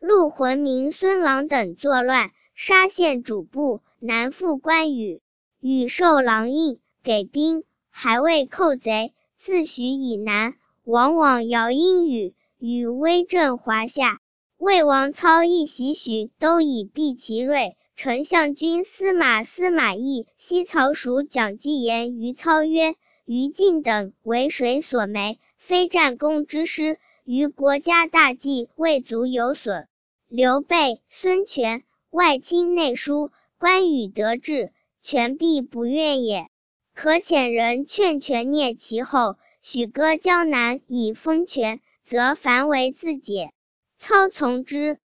陆浑明、孙郎等作乱，杀县主簿，南附关羽。羽受狼印，给兵，还未寇贼，自许以南，往遥阴雨，与威震华夏。魏王操亦袭许，都以避其锐。丞相军司马懿、西曹属蒋济言于操曰：于禁等为谁所没？非战功之师，于国家大计未足有损。刘备、孙权外亲内疏，关羽得志，权必不愿也。可遣人劝权蹑其后，许割江南以封权，则凡为自解。操从之。